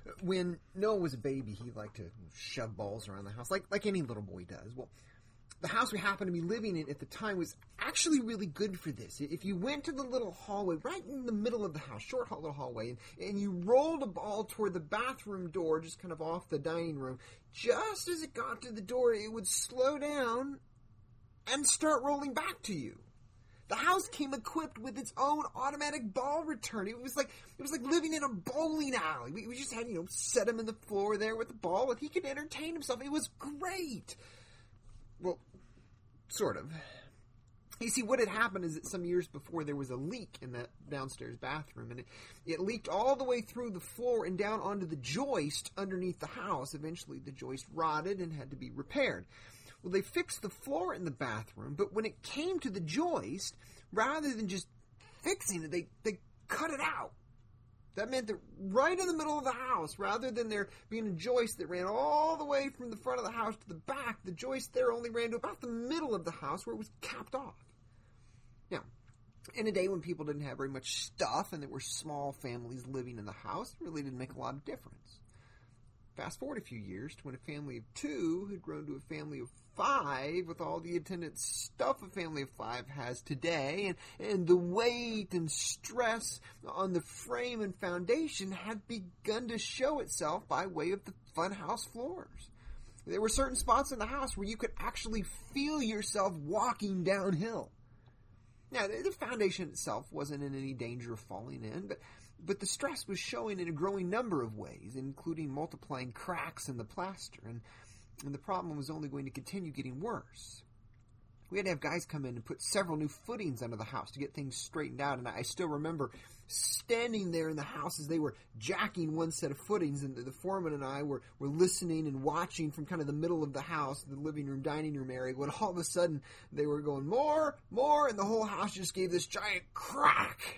When Noah was a baby, he liked to shove balls around the house, like any little boy does. Well, the house we happened to be living in at the time was actually really good for this. If you went to the little hallway, right in the middle of the house, short little hallway, and you rolled a ball toward the bathroom door, just kind of off the dining room, just as it got to the door, it would slow down and start rolling back to you. The house came equipped with its own automatic ball return. It was like living in a bowling alley. We just had, set him in the floor there with the ball, and he could entertain himself. It was great. Well, sort of. You see, what had happened is that some years before there was a leak in that downstairs bathroom, and it leaked all the way through the floor and down onto the joist underneath the house. Eventually, the joist rotted and had to be repaired. Well, they fixed the floor in the bathroom, but when it came to the joist, rather than just fixing it, they cut it out. That meant that right in the middle of the house, rather than there being a joist that ran all the way from the front of the house to the back, the joist there only ran to about the middle of the house where it was capped off. Now, in a day when people didn't have very much stuff and there were small families living in the house, it really didn't make a lot of difference. Fast forward a few years to when a family of 2 had grown to a family of 5 with all the attendant stuff a family of 5 has today, and the weight and stress on the frame and foundation had begun to show itself by way of the funhouse floors. There were certain spots in the house where you could actually feel yourself walking downhill. Now, the foundation itself wasn't in any danger of falling in, but the stress was showing in a growing number of ways, including multiplying cracks in the plaster, and the problem was only going to continue getting worse. We had to have guys come in and put several new footings under the house to get things straightened out, and I still remember standing there in the house as they were jacking one set of footings, and the foreman and I were listening and watching from kind of the middle of the house, the living room, dining room area, when all of a sudden they were going, more, and the whole house just gave this giant crack.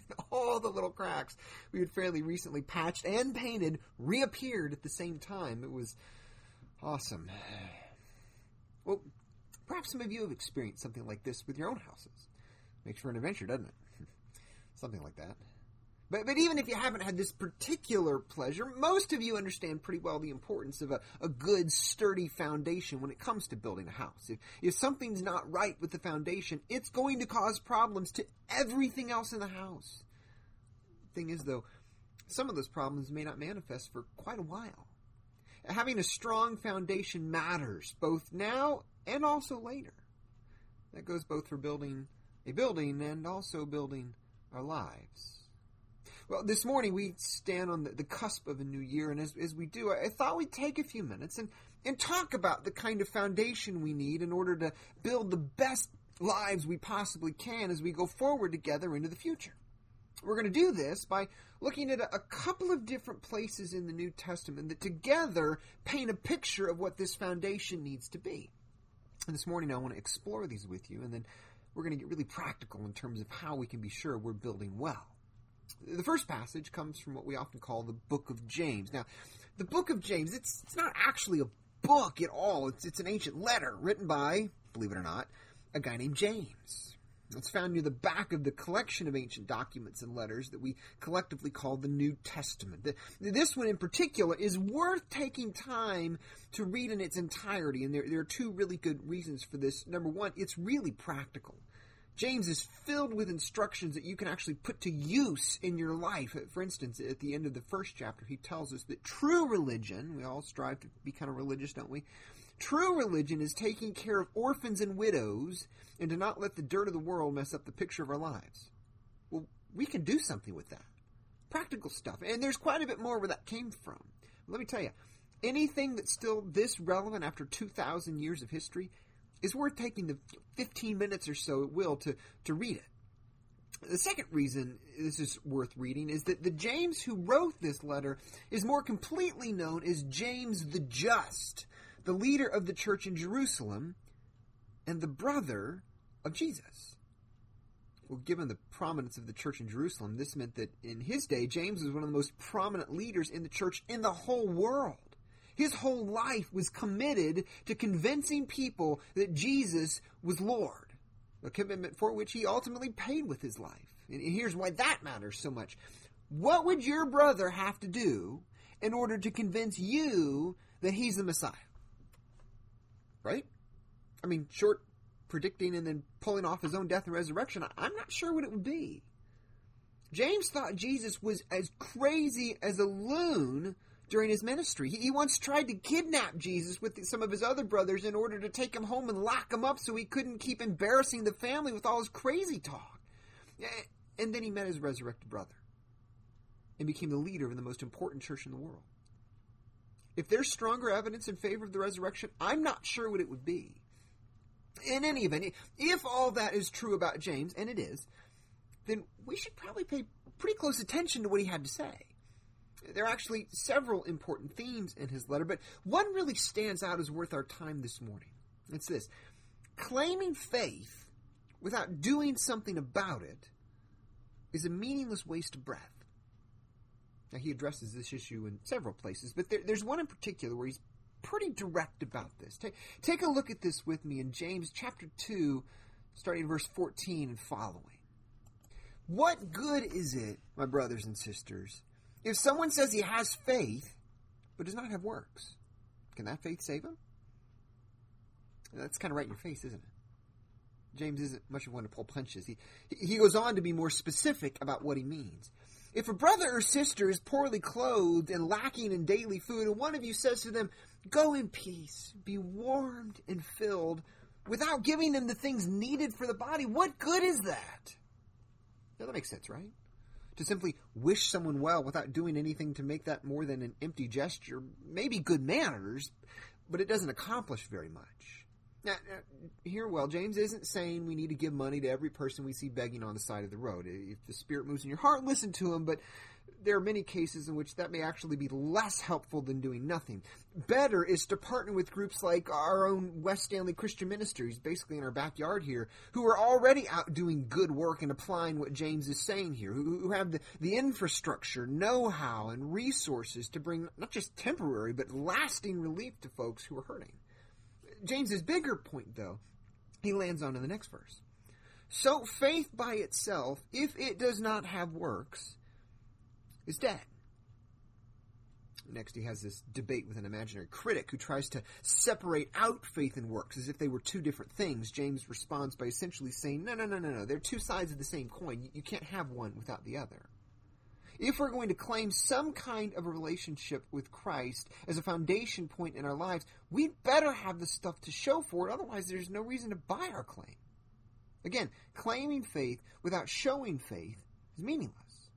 All the little cracks we had fairly recently patched and painted reappeared at the same time. It was awesome. Well, perhaps some of you have experienced something like this with your own houses. Makes for an adventure, doesn't it? Something like that. But even if you haven't had this particular pleasure, most of you understand pretty well the importance of a good, sturdy foundation when it comes to building a house. If something's not right with the foundation, it's going to cause problems to everything else in the house. The thing is, though, some of those problems may not manifest for quite a while. Having a strong foundation matters, both now and also later. That goes both for building a building and also building our lives. Well, this morning we stand on the cusp of a new year, and as we do, I thought we'd take a few minutes and talk about the kind of foundation we need in order to build the best lives we possibly can as we go forward together into the future. We're going to do this by looking at a couple of different places in the New Testament that together paint a picture of what this foundation needs to be. And this morning I want to explore these with you, and then we're going to get really practical in terms of how we can be sure we're building well. The first passage comes from what we often call the book of James. Now, the book of James, it's not actually a book at all. It's an ancient letter written by, believe it or not, a guy named James. It's found near the back of the collection of ancient documents and letters that we collectively call the New Testament. This one in particular is worth taking time to read in its entirety, and there are 2 really good reasons for this. Number one, it's really practical. James is filled with instructions that you can actually put to use in your life. For instance, at the end of the first chapter, he tells us that true religion, we all strive to be kind of religious, don't we? True religion is taking care of orphans and widows and to not let the dirt of the world mess up the picture of our lives. Well, we can do something with that. Practical stuff. And there's quite a bit more where that came from. Let me tell you, anything that's still this relevant after 2,000 years of history is worth taking the 15 minutes or so it will to read it. The second reason this is worth reading is that the James who wrote this letter is more completely known as James the Just, the leader of the church in Jerusalem and the brother of Jesus. Well, given the prominence of the church in Jerusalem, this meant that in his day, James was one of the most prominent leaders in the church in the whole world. His whole life was committed to convincing people that Jesus was Lord, a commitment for which he ultimately paid with his life. And here's why that matters so much. What would your brother have to do in order to convince you that he's the Messiah. Right? I mean, short predicting and then pulling off his own death and resurrection, I'm not sure what it would be. James thought Jesus was as crazy as a loon during his ministry. He once tried to kidnap Jesus with some of his other brothers in order to take him home and lock him up so he couldn't keep embarrassing the family with all his crazy talk. And then he met his resurrected brother and became the leader of the most important church in the world. If there's stronger evidence in favor of the resurrection, I'm not sure what it would be. In any event, if all that is true about James, and it is, then we should probably pay pretty close attention to what he had to say. There are actually several important themes in his letter, but one really stands out as worth our time this morning. It's this: claiming faith without doing something about it is a meaningless waste of breath. Now, he addresses this issue in several places, but there's one in particular where he's pretty direct about this. Take a look at this with me in James chapter 2, starting in verse 14 and following. What good is it, my brothers and sisters, if someone says he has faith, but does not have works? Can that faith save him? That's kind of right in your face, isn't it? James isn't much of one to pull punches. He goes on to be more specific about what he means. If a brother or sister is poorly clothed and lacking in daily food, and one of you says to them, "Go in peace, be warmed and filled," without giving them the things needed for the body, what good is that? Now, that makes sense, right? To simply wish someone well without doing anything to make that more than an empty gesture may be good manners, but it doesn't accomplish very much. Now, here, James isn't saying we need to give money to every person we see begging on the side of the road. If the Spirit moves in your heart, listen to him, but there are many cases in which that may actually be less helpful than doing nothing. Better is to partner with groups like our own West Stanley Christian Ministries, basically in our backyard here, who are already out doing good work and applying what James is saying here, who have the infrastructure, know-how, and resources to bring not just temporary, but lasting relief to folks who are hurting. James's bigger point, though, he lands on in the next verse. So faith by itself, if it does not have works, is dead. Next, he has this debate with an imaginary critic who tries to separate out faith and works as if they were two different things. James responds by essentially saying, no. They're two sides of the same coin. You can't have one without the other. If we're going to claim some kind of a relationship with Christ as a foundation point in our lives, we'd better have the stuff to show for it. Otherwise, there's no reason to buy our claim. Again, claiming faith without showing faith is meaningless.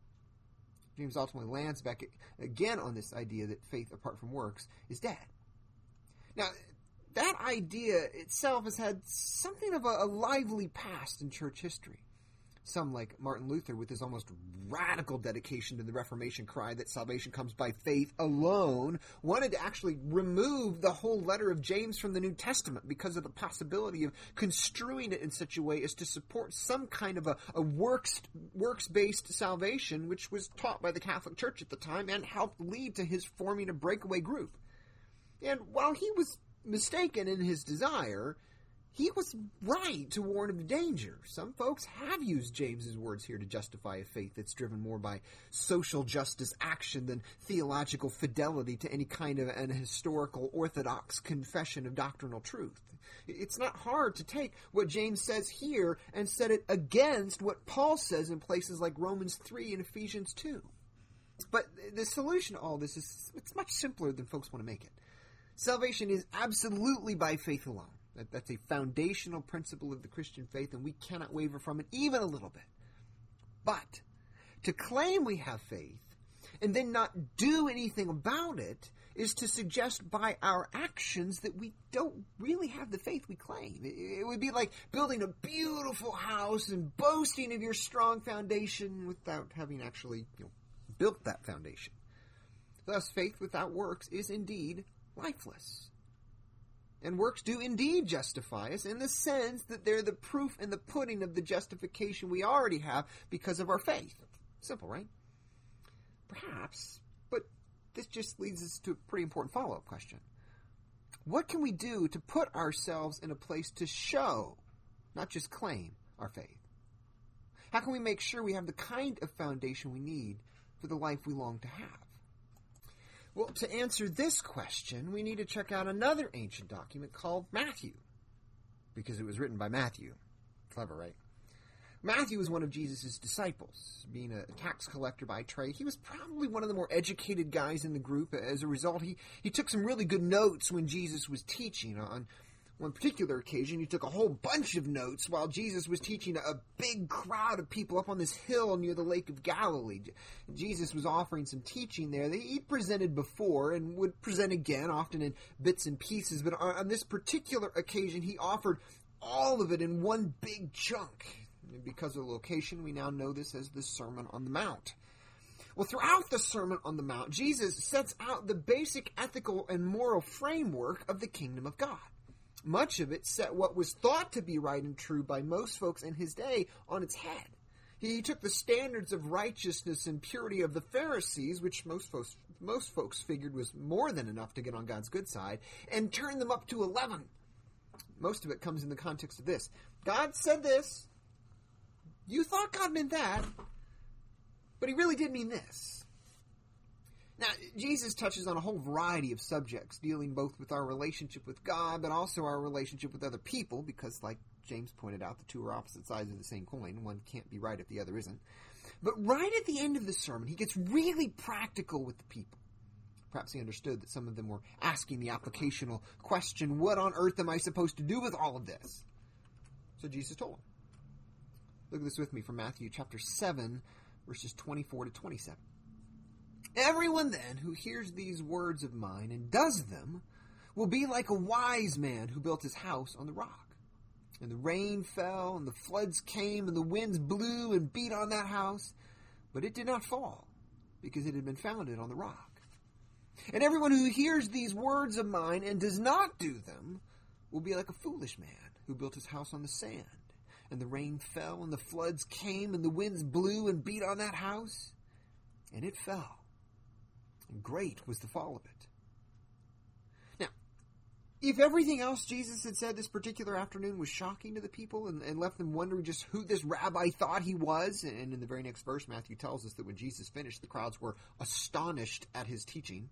James ultimately lands back again on this idea that faith apart from works is dead. Now, that idea itself has had something of a lively past in church history. Some, like Martin Luther, with his almost radical dedication to the Reformation cry that salvation comes by faith alone, wanted to actually remove the whole letter of James from the New Testament because of the possibility of construing it in such a way as to support some kind of a works-based salvation, which was taught by the Catholic Church at the time and helped lead to his forming a breakaway group. And while he was mistaken in his desire, he was right to warn of the danger. Some folks have used James's words here to justify a faith that's driven more by social justice action than theological fidelity to any kind of an historical orthodox confession of doctrinal truth. It's not hard to take what James says here and set it against what Paul says in places like Romans 3 and Ephesians 2. But the solution to all this it's much simpler than folks want to make it. Salvation is absolutely by faith alone. That's a foundational principle of the Christian faith, and we cannot waver from it even a little bit. But to claim we have faith and then not do anything about it is to suggest by our actions that we don't really have the faith we claim. It would be like building a beautiful house and boasting of your strong foundation without having actually built that foundation. Thus, faith without works is indeed lifeless. And works do indeed justify us in the sense that they're the proof in the pudding of the justification we already have because of our faith. Simple, right? Perhaps, but this just leads us to a pretty important follow-up question. What can we do to put ourselves in a place to show, not just claim, our faith? How can we make sure we have the kind of foundation we need for the life we long to have? Well, to answer this question, we need to check out another ancient document called Matthew, because it was written by Matthew. Clever, right? Matthew was one of Jesus' disciples. Being a tax collector by trade, he was probably one of the more educated guys in the group. As a result, he took some really good notes when Jesus was teaching. On one particular occasion, he took a whole bunch of notes while Jesus was teaching a big crowd of people up on this hill near the Lake of Galilee. Jesus was offering some teaching there that he'd presented before and would present again, often in bits and pieces. But on this particular occasion, he offered all of it in one big chunk. And because of the location, we now know this as the Sermon on the Mount. Well, throughout the Sermon on the Mount, Jesus sets out the basic ethical and moral framework of the kingdom of God. Much of it set what was thought to be right and true by most folks in his day on its head. He took the standards of righteousness and purity of the Pharisees, which most folks figured was more than enough to get on God's good side, and turned them up to 11. Most of it comes in the context of this. God said this. You thought God meant that, but he really did mean this. Now, Jesus touches on a whole variety of subjects, dealing both with our relationship with God, but also our relationship with other people, because, like James pointed out, the two are opposite sides of the same coin. One can't be right if the other isn't. But right at the end of the sermon, he gets really practical with the people. Perhaps he understood that some of them were asking the applicational question, what on earth am I supposed to do with all of this? So Jesus told them. Look at this with me from Matthew chapter 7, verses 24 to 27. Everyone then who hears these words of mine and does them will be like a wise man who built his house on the rock. And the rain fell, and the floods came, and the winds blew and beat on that house, but it did not fall, because it had been founded on the rock. And everyone who hears these words of mine and does not do them will be like a foolish man who built his house on the sand. And the rain fell, and the floods came, and the winds blew and beat on that house, and it fell. And great was the fall of it. Now, if everything else Jesus had said this particular afternoon was shocking to the people and left them wondering just who this rabbi thought he was, and in the very next verse, Matthew tells us that when Jesus finished, the crowds were astonished at his teaching.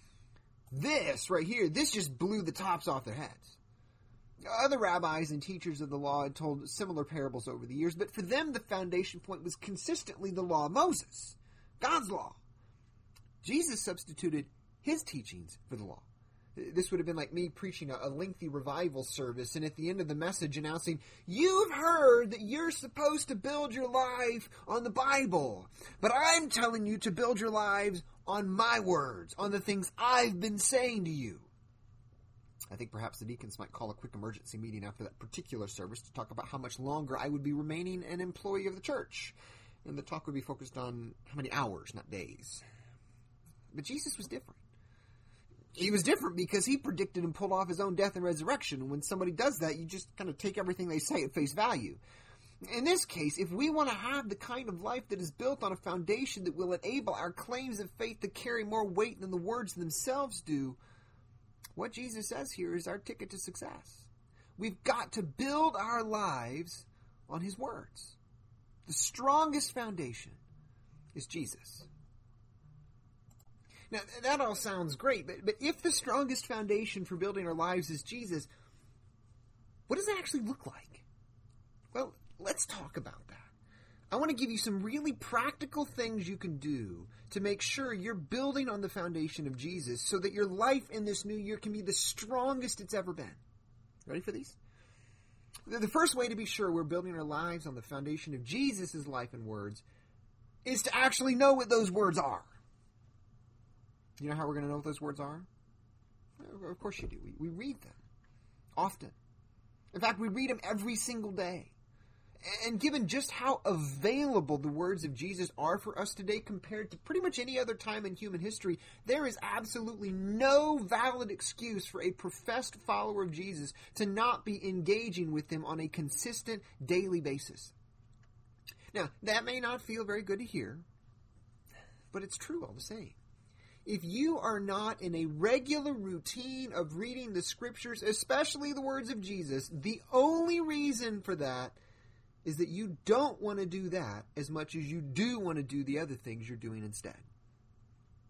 This right here, this just blew the tops off their heads. Other rabbis and teachers of the law had told similar parables over the years, but for them the foundation point was consistently the law of Moses, God's law. Jesus substituted his teachings for the law. This would have been like me preaching a lengthy revival service and at the end of the message announcing, you've heard that you're supposed to build your life on the Bible, but I'm telling you to build your lives on my words, on the things I've been saying to you. I think perhaps the deacons might call a quick emergency meeting after that particular service to talk about how much longer I would be remaining an employee of the church. And the talk would be focused on how many hours, not days. But Jesus was different. He was different because he predicted and pulled off his own death and resurrection. And when somebody does that, you just kind of take everything they say at face value. In this case, if we want to have the kind of life that is built on a foundation that will enable our claims of faith to carry more weight than the words themselves do, what Jesus says here is our ticket to success. We've got to build our lives on his words. The strongest foundation is Jesus. Now, that all sounds great, but if the strongest foundation for building our lives is Jesus, what does it actually look like? Well, let's talk about that. I want to give you some really practical things you can do to make sure you're building on the foundation of Jesus so that your life in this new year can be the strongest it's ever been. Ready for these? The first way to be sure we're building our lives on the foundation of Jesus' life and words is to actually know what those words are. You know how we're going to know what those words are? Of course you do. We read them often. In fact, we read them every single day. And given just how available the words of Jesus are for us today compared to pretty much any other time in human history, there is absolutely no valid excuse for a professed follower of Jesus to not be engaging with him on a consistent daily basis. Now, that may not feel very good to hear, but it's true all the same. If you are not in a regular routine of reading the scriptures, especially the words of Jesus, the only reason for that is that you don't want to do that as much as you do want to do the other things you're doing instead.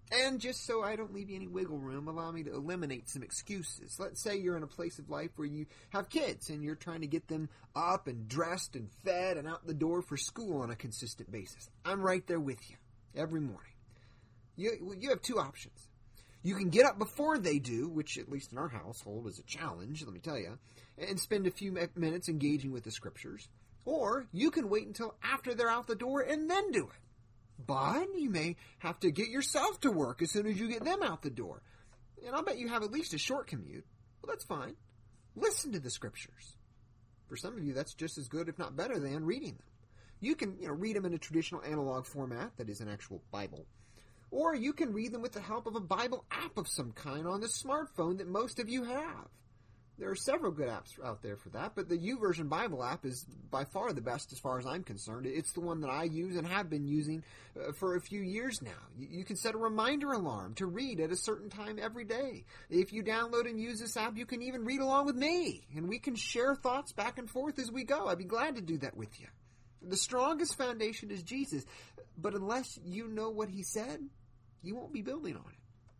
And just so I don't leave you any wiggle room, allow me to eliminate some excuses. Let's say you're in a place of life where you have kids and you're trying to get them up and dressed and fed and out the door for school on a consistent basis. I'm right there with you every morning. You have two options. You can get up before they do, which at least in our household is a challenge, let me tell you, and spend a few minutes engaging with the scriptures. Or you can wait until after they're out the door and then do it. But you may have to get yourself to work as soon as you get them out the door. And I'll bet you have at least a short commute. Well, that's fine. Listen to the scriptures. For some of you, that's just as good, if not better, than reading them. You can read them in a traditional analog format, that is an actual Bible. Or you can read them with the help of a Bible app of some kind on the smartphone that most of you have. There are several good apps out there for that, but the YouVersion Bible app is by far the best as far as I'm concerned. It's the one that I use and have been using for a few years now. You can set a reminder alarm to read at a certain time every day. If you download and use this app, you can even read along with me, and we can share thoughts back and forth as we go. I'd be glad to do that with you. The strongest foundation is Jesus, but unless you know what he said, you won't be building on it.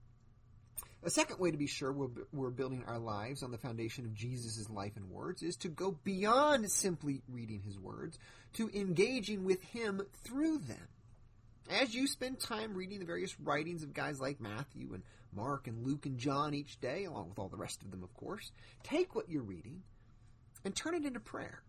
A second way to be sure we're building our lives on the foundation of Jesus' life and words is to go beyond simply reading his words to engaging with him through them. As you spend time reading the various writings of guys like Matthew and Mark and Luke and John each day, along with all the rest of them, of course, take what you're reading and turn it into prayer.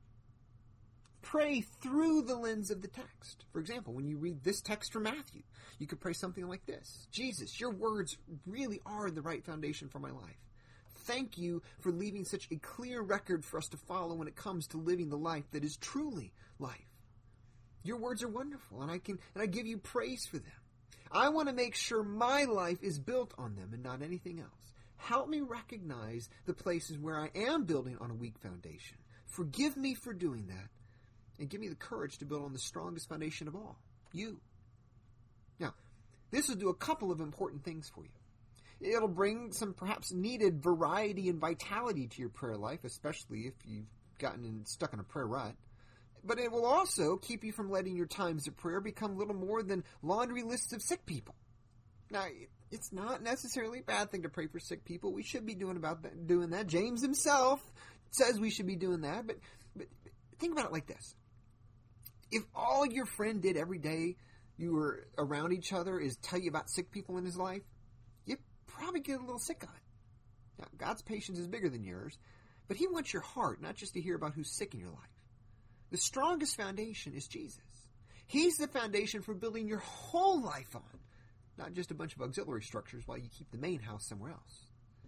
Pray through the lens of the text. For example, when you read this text from Matthew, you could pray something like this: Jesus, your words really are the right foundation for my life. Thank you for leaving such a clear record for us to follow when it comes to living the life that is truly life. Your words are wonderful, and I give you praise for them. I want to make sure my life is built on them and not anything else. Help me recognize the places where I am building on a weak foundation. Forgive me for doing that. And give me the courage to build on the strongest foundation of all, you. Now, this will do a couple of important things for you. It'll bring some perhaps needed variety and vitality to your prayer life, especially if you've gotten stuck in a prayer rut. But it will also keep you from letting your times of prayer become little more than laundry lists of sick people. Now, it's not necessarily a bad thing to pray for sick people. We should be doing that. James himself says we should be doing that. But think about it like this. If all your friend did every day you were around each other is tell you about sick people in his life, you'd probably get a little sick of it. Now, God's patience is bigger than yours, but he wants your heart, not just to hear about who's sick in your life. The strongest foundation is Jesus. He's the foundation for building your whole life on, not just a bunch of auxiliary structures while you keep the main house somewhere else.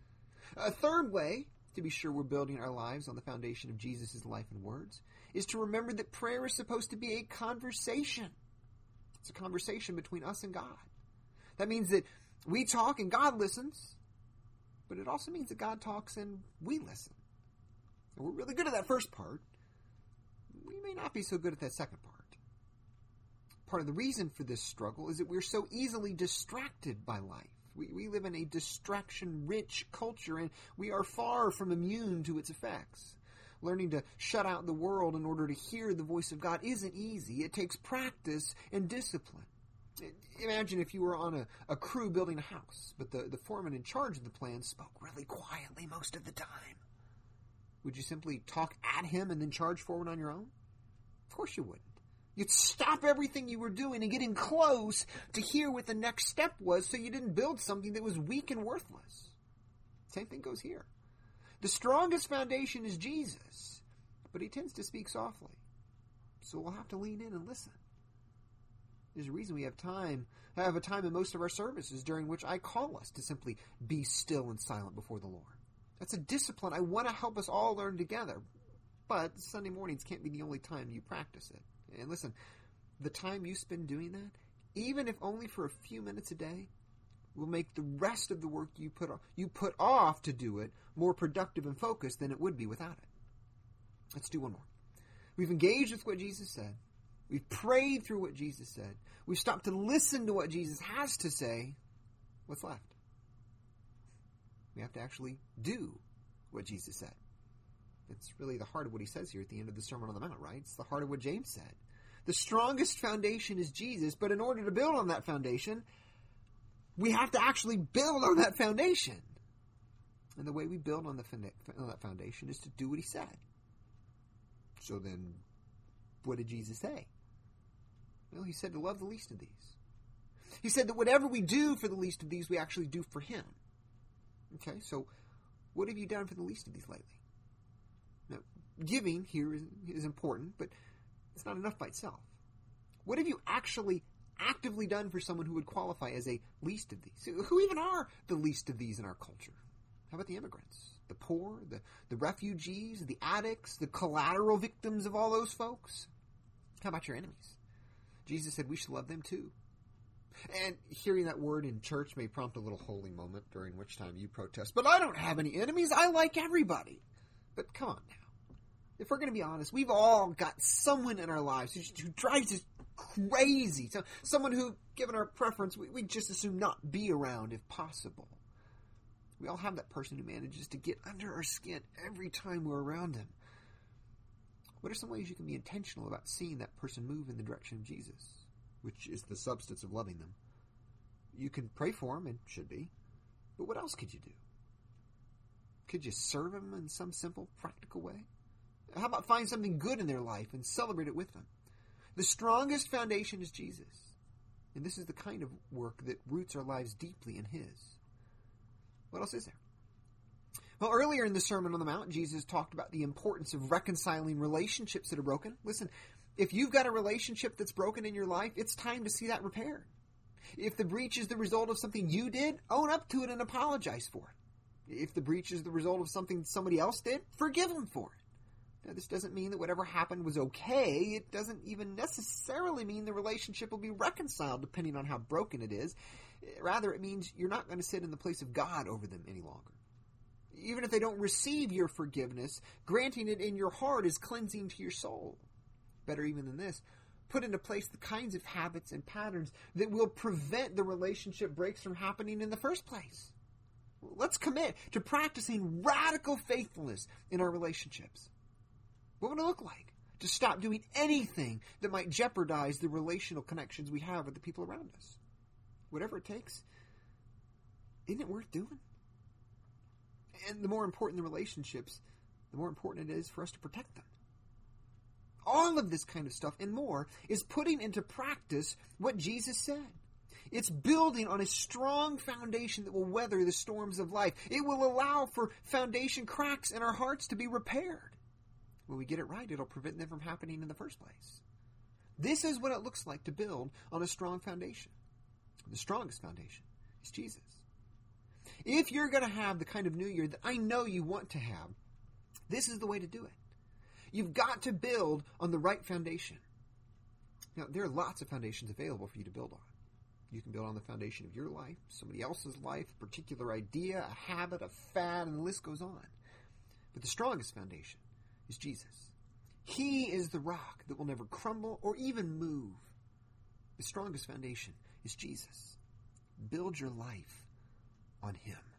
A third way to be sure we're building our lives on the foundation of Jesus' life and words is to remember that prayer is supposed to be a conversation. It's a conversation between us and God. That means that we talk and God listens, but it also means that God talks and we listen. And we're really good at that first part. We may not be so good at that second part. Part of the reason for this struggle is that we're so easily distracted by life. We live in a distraction-rich culture, and we are far from immune to its effects. Learning to shut out the world in order to hear the voice of God isn't easy. It takes practice and discipline. Imagine if you were on a crew building a house, but the foreman in charge of the plan spoke really quietly most of the time. Would you simply talk at him and then charge forward on your own? Of course you wouldn't. You'd stop everything you were doing and get in close to hear what the next step was so you didn't build something that was weak and worthless. Same thing goes here. The strongest foundation is Jesus, but he tends to speak softly. So we'll have to lean in and listen. There's a reason we have a time in most of our services during which I call us to simply be still and silent before the Lord. That's a discipline I want to help us all learn together. But Sunday mornings can't be the only time you practice it. And listen, the time you spend doing that, even if only for a few minutes a day, will make the rest of the work you put off to do it more productive and focused than it would be without it. Let's do one more. We've engaged with what Jesus said. We've prayed through what Jesus said. We've stopped to listen to what Jesus has to say. What's left? We have to actually do what Jesus said. It's really the heart of what he says here at the end of the Sermon on the Mount, right? It's the heart of what James said. The strongest foundation is Jesus, but in order to build on that foundation, We have to actually build on that foundation. And the way we build on that foundation is to do what he said. So then, what did Jesus say? Well, he said to love the least of these. He said that whatever we do for the least of these, we actually do for him. Okay, so what have you done for the least of these lately? Now, giving here is important, but it's not enough by itself. What have you actually actively done for someone who would qualify as a least of these? Who even are the least of these in our culture? How about the immigrants, the poor, the refugees, the addicts, the collateral victims of all those folks? How about your enemies? Jesus said we should love them too. And hearing that word in church may prompt a little holy moment during which time you protest. But I don't have any enemies. I like everybody. But come on now. If we're going to be honest, we've all got someone in our lives who drives us crazy. So someone who, given our preference, we'd just as soon not be around if possible. We all have that person who manages to get under our skin every time we're around them. What are some ways you can be intentional about seeing that person move in the direction of Jesus, which is the substance of loving them? You can pray for them, and should be, but what else could you do? Could you serve them in some simple, practical way? How about find something good in their life and celebrate it with them? The strongest foundation is Jesus, and this is the kind of work that roots our lives deeply in his. What else is there? Well, earlier in the Sermon on the Mount, Jesus talked about the importance of reconciling relationships that are broken. Listen, if you've got a relationship that's broken in your life, it's time to see that repaired. If the breach is the result of something you did, own up to it and apologize for it. If the breach is the result of something somebody else did, forgive them for it. Now, this doesn't mean that whatever happened was okay. It doesn't even necessarily mean the relationship will be reconciled depending on how broken it is. Rather, it means you're not going to sit in the place of God over them any longer. Even if they don't receive your forgiveness, granting it in your heart is cleansing to your soul. Better even than this, put into place the kinds of habits and patterns that will prevent the relationship breaks from happening in the first place. Let's commit to practicing radical faithfulness in our relationships. What would it look like to stop doing anything that might jeopardize the relational connections we have with the people around us? Whatever it takes, isn't it worth doing? And the more important the relationships, the more important it is for us to protect them. All of this kind of stuff and more is putting into practice what Jesus said. It's building on a strong foundation that will weather the storms of life. It will allow for foundation cracks in our hearts to be repaired. When we get it right, it'll prevent them from happening in the first place. This is what it looks like to build on a strong foundation. The strongest foundation is Jesus. If you're going to have the kind of New Year that I know you want to have, this is the way to do it. You've got to build on the right foundation. Now, there are lots of foundations available for you to build on. You can build on the foundation of your life, somebody else's life, a particular idea, a habit, a fad, and the list goes on. But the strongest foundation is Jesus. He is the rock that will never crumble or even move. The strongest foundation is Jesus. Build your life on him.